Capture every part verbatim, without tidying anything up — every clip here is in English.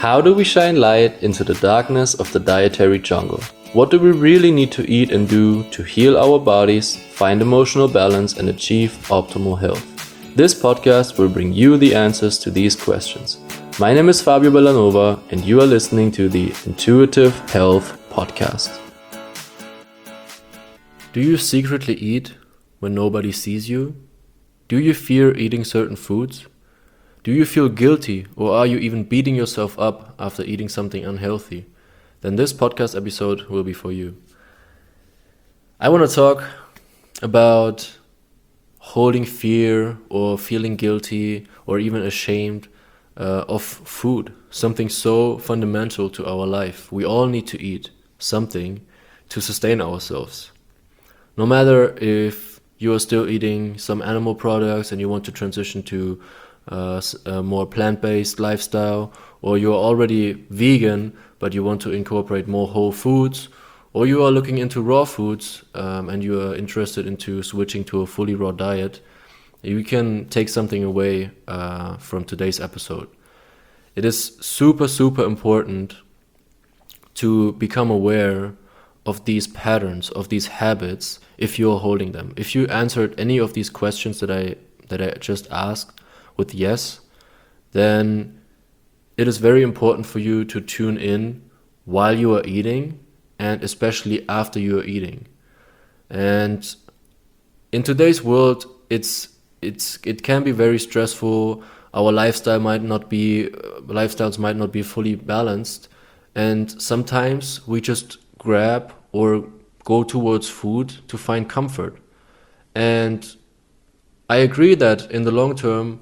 How do we shine light into the darkness of the dietary jungle? What do we really need to eat and do to heal our bodies, find emotional balance, and achieve optimal health? This podcast will bring you the answers to these questions. My name is Fabio Bellanova, and you are listening to the Intuitive Health Podcast. Do you secretly eat when nobody sees you? Do you fear eating certain foods? Do you feel guilty, or are you even beating yourself up after eating something unhealthy? Then this podcast episode will be for you. I want to talk about holding fear or feeling guilty or even ashamed uh, of food, something so fundamental to our life. We all need to eat something to sustain ourselves. No matter if you are still eating some animal products and you want to transition to uh, a more plant-based lifestyle, or you're already vegan but you want to incorporate more whole foods, or you are looking into raw foods um, and you are interested into switching to a fully raw diet, you can take something away uh, from today's episode. It is super, super important to become aware of these patterns, of these habits, if you're holding them. If you answered any of these questions that I that I just asked with yes, then it is very important for you to tune in while you are eating and especially after you are eating. And in today's world, it's it's it can be very stressful. Our lifestyle might not be uh, lifestyles might not be fully balanced, and sometimes we just grab or go towards food to find comfort. And I agree that in the long term,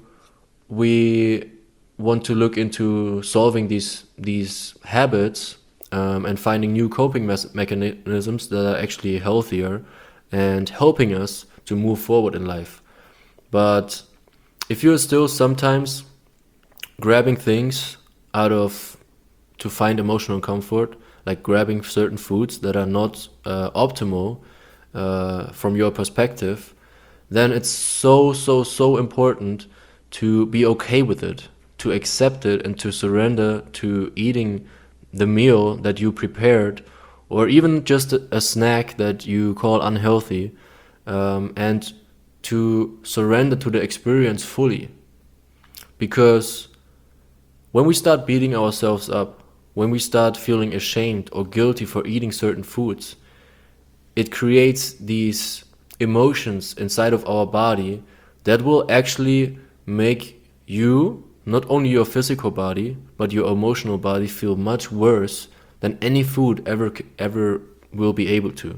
we want to look into solving these these habits um, and finding new coping mes- mechanisms that are actually healthier and helping us to move forward in life. But if you're still sometimes grabbing things out of to find emotional comfort, like grabbing certain foods that are not uh, optimal uh, from your perspective, then it's so, so, so important to be okay with it, to accept it, and to surrender to eating the meal that you prepared, or even just a, a snack that you call unhealthy, um, and to surrender to the experience fully. Because when we start beating ourselves up, when we start feeling ashamed or guilty for eating certain foods, it creates these emotions inside of our body that will actually make you, not only your physical body, but your emotional body, feel much worse than any food ever ever will be able to.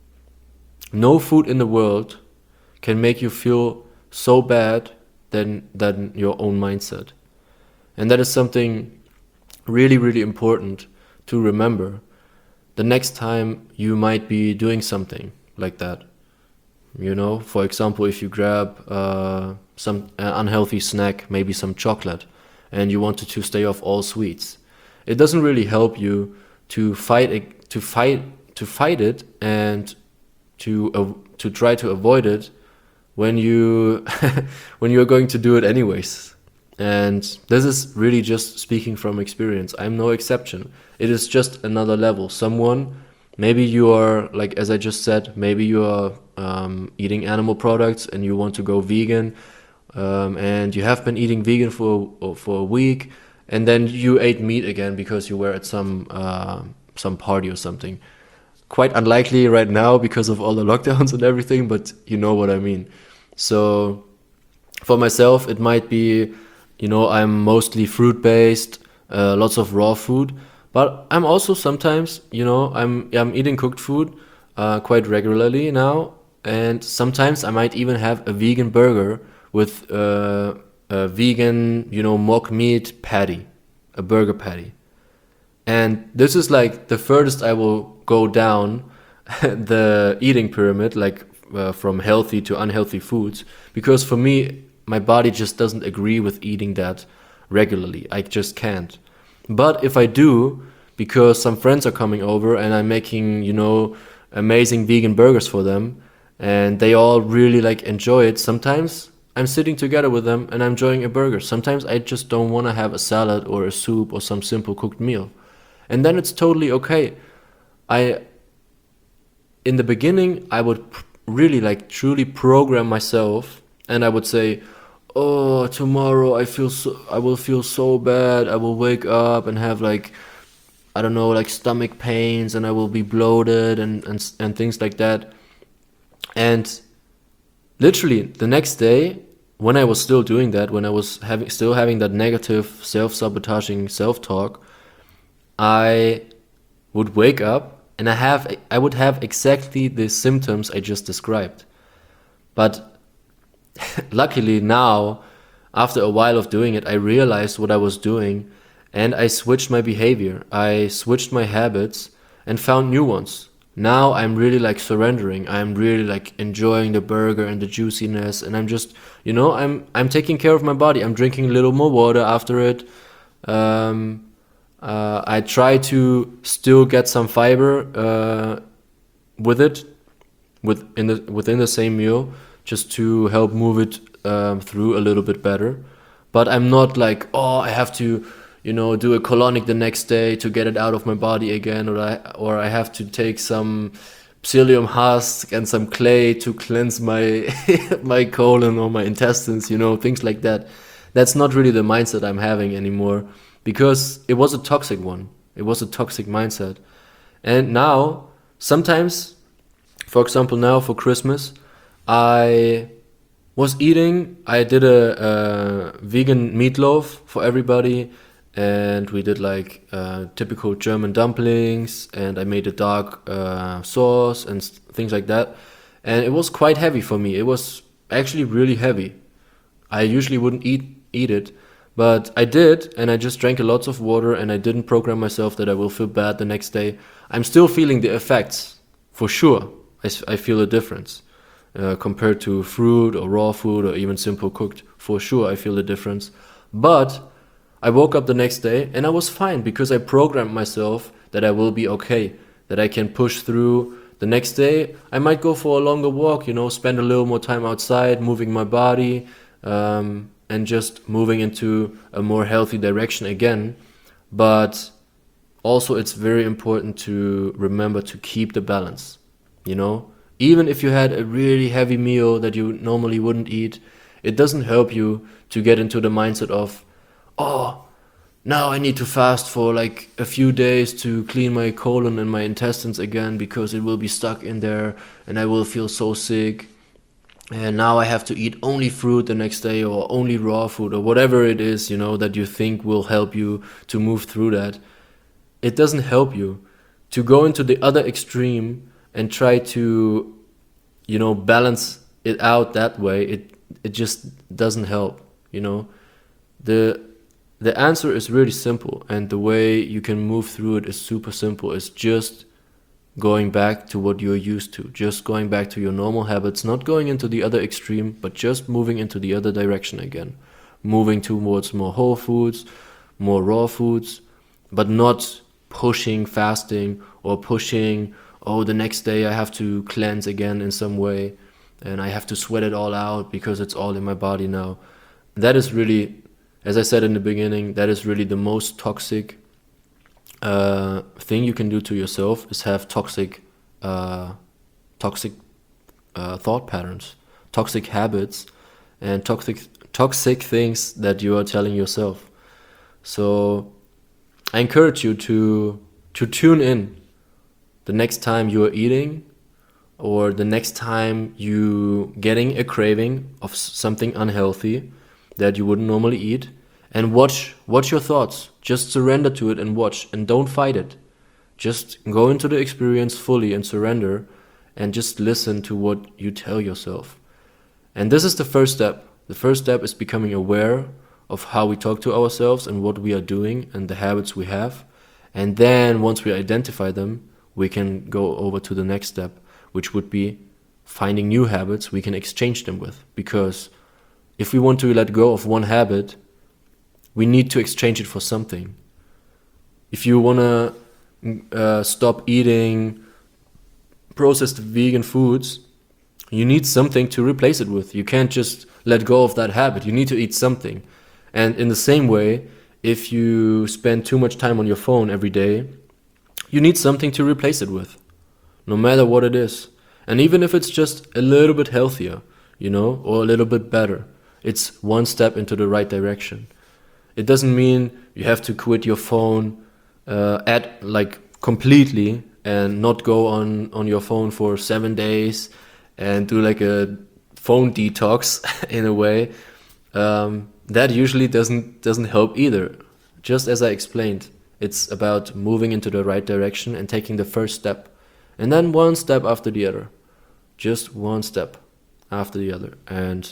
No food in the world can make you feel so bad than, than your own mindset. And that is something really, really important to remember the next time you might be doing something like that. You know, for example, if you grab uh, some uh, unhealthy snack, maybe some chocolate, and you wanted to stay off all sweets, it doesn't really help you to fight it, to fight to fight it and to uh, to try to avoid it when you when you are going to do it anyways. And this is really just speaking from experience. I'm no exception. It is just another level. Someone, maybe you are, like as I just said, maybe you are um, eating animal products and you want to go vegan, um, and you have been eating vegan for for a week, and then you ate meat again because you were at some uh, some party or something. Quite unlikely right now because of all the lockdowns and everything, but you know what I mean. So for myself, it might be, you know, I'm mostly fruit-based, uh, lots of raw food, but I'm also sometimes, you know, I'm I'm eating cooked food uh, quite regularly now, and sometimes I might even have a vegan burger with uh, a vegan, you know, mock meat patty, a burger patty. And this is like the furthest I will go down the eating pyramid, like uh, from healthy to unhealthy foods, because for me, my body just doesn't agree with eating that regularly. I just can't. But if I do, because some friends are coming over and I'm making, you know, amazing vegan burgers for them, and they all really like enjoy it, sometimes I'm sitting together with them and I'm enjoying a burger. Sometimes I just don't want to have a salad or a soup or some simple cooked meal. And then it's totally okay. I, in the beginning, I would pr- really like truly program myself, and I would say, oh, tomorrow I feel so, I will feel so bad. I will wake up and have like, I don't know, like stomach pains, and I will be bloated and, and, s- and things like that. And literally the next day, when I was still doing that, when I was having still having that negative self-sabotaging self-talk, I would wake up and I have I would have exactly the symptoms I just described. But luckily now, after a while of doing it, I realized what I was doing, and I switched my behavior. I switched my habits and found new ones. Now I'm really like surrendering. I'm really like enjoying the burger and the juiciness, and I'm just, you know, I'm I'm taking care of my body. I'm drinking a little more water after it. Um, uh, I try to still get some fiber uh, with it, with in the within the same meal, just to help move it um, through a little bit better. But I'm not like, oh, I have to, you know, do a colonic the next day to get it out of my body again, or I or I have to take some psyllium husk and some clay to cleanse my my colon or my intestines, you know, things like that. That's not really the mindset I'm having anymore, because it was a toxic one. It was a toxic mindset. And now, sometimes, for example, now for Christmas, I was eating. I did a, a vegan meatloaf for everybody, and we did like uh, typical German dumplings, and I made a dark uh, sauce and s- things like that. And it was quite heavy for me. It was actually really heavy. I usually wouldn't eat eat it, but I did, and I just drank a lots of water, and I didn't program myself that I will feel bad the next day. I'm still feeling the effects, for sure. I, s- I feel a difference uh, compared to fruit or raw food or even simple cooked. For sure, I feel the difference. But I woke up the next day and I was fine because I programmed myself that I will be okay, that I can push through. The next day, I might go for a longer walk, you know, spend a little more time outside, moving my body, um, and just moving into a more healthy direction again. But also, it's very important to remember to keep the balance, you know? Even if you had a really heavy meal that you normally wouldn't eat, it doesn't help you to get into the mindset of, oh, now I need to fast for like a few days to clean my colon and my intestines again because it will be stuck in there and I will feel so sick. And now I have to eat only fruit the next day or only raw food or whatever it is, you know, that you think will help you to move through that. It doesn't help you to go into the other extreme and try to, you know, balance it out that way. It it just doesn't help, you know. The the answer is really simple, and the way you can move through it is super simple. It's just going back to what you're used to, just going back to your normal habits, not going into the other extreme, but just moving into the other direction again, moving towards more whole foods, more raw foods, but not pushing fasting or pushing, oh, the next day I have to cleanse again in some way and I have to sweat it all out because it's all in my body now. That is really, as I said in the beginning, that is really the most toxic uh, thing you can do to yourself, is have toxic, uh, toxic uh, thought patterns, toxic habits, and toxic toxic things that you are telling yourself. So I encourage you to to tune in the next time you are eating, or the next time you getting a craving of s- something unhealthy that you wouldn't normally eat, and watch watch your thoughts. Just surrender to it and watch, and don't fight it. Just go into the experience fully and surrender, and just listen to what you tell yourself. And this is the first step. The first step is becoming aware of how we talk to ourselves and what we are doing and the habits we have. And then once we identify them, we can go over to the next step, which would be finding new habits we can exchange them with. Because if we want to let go of one habit, we need to exchange it for something. If you want to uh, stop eating processed vegan foods, you need something to replace it with. You can't just let go of that habit. You need to eat something. And in the same way, if you spend too much time on your phone every day, you need something to replace it with, no matter what it is. And even if it's just a little bit healthier, you know, or a little bit better, it's one step into the right direction. It doesn't mean you have to quit your phone uh, at like completely and not go on, on your phone for seven days and do like a phone detox in a way. Um, that usually doesn't doesn't help either. Just as I explained, it's about moving into the right direction and taking the first step, and then one step after the other, just one step after the other, and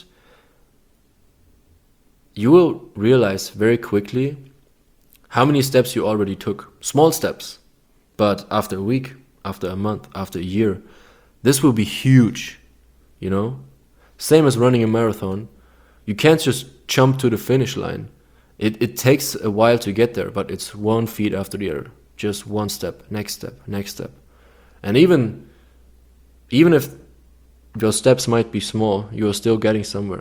you will realize very quickly how many steps you already took. Small steps, but after a week, after a month, after a year, this will be huge, you know? Same as running a marathon. You can't just jump to the finish line. It it takes a while to get there, but it's one feet after the other. Just one step, next step, next step. And even even if your steps might be small, you're still getting somewhere.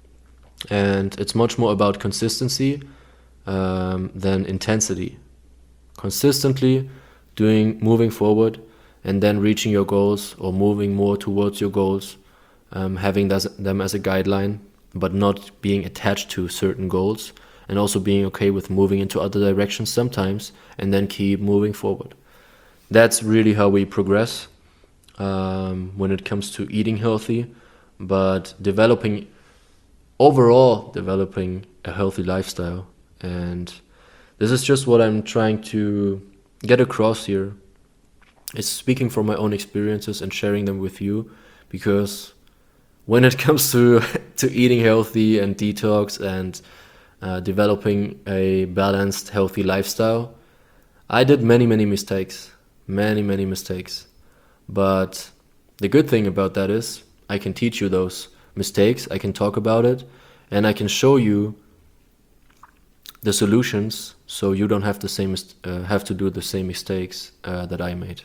And it's much more about consistency um, than intensity. Consistently doing, moving forward, and then reaching your goals or moving more towards your goals, um, having those, them as a guideline, but not being attached to certain goals, and also being okay with moving into other directions sometimes, and then keep moving forward. That's really how we progress um, when it comes to eating healthy, but developing, overall developing a healthy lifestyle. And this is just what I'm trying to get across here. It's speaking from my own experiences and sharing them with you, because when it comes to to eating healthy and detox and uh, developing a balanced, healthy lifestyle, I did many, many mistakes, many, many mistakes. But the good thing about that is I can teach you those mistakes, I can talk about it, and I can show you the solutions, so you don't have the same uh, have to do the same mistakes uh, that I made.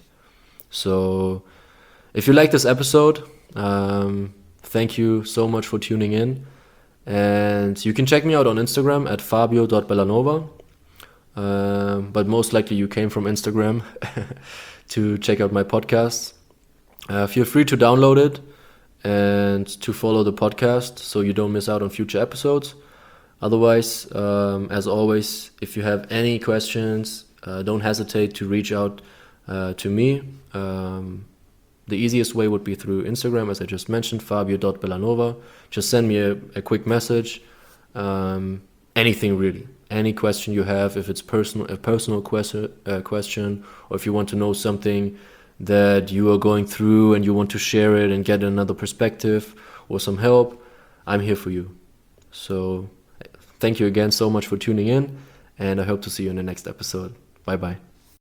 So if you like this episode, um, thank you so much for tuning in. And you can check me out on Instagram at fabio dot bellanova. Uh, but most likely you came from Instagram to check out my podcast. Uh, feel free to download it and to follow the podcast so you don't miss out on future episodes. Otherwise, um, as always, if you have any questions, uh, don't hesitate to reach out uh, to me. Um, the easiest way would be through Instagram, as I just mentioned, fabio dot bellanova. Just send me a, a quick message. Um, anything really. Any question you have, if it's personal, a personal question, uh, question, or if you want to know something that you are going through and you want to share it and get another perspective or some help, I'm here for you. So thank you again so much for tuning in, and I hope to see you in the next episode. Bye bye.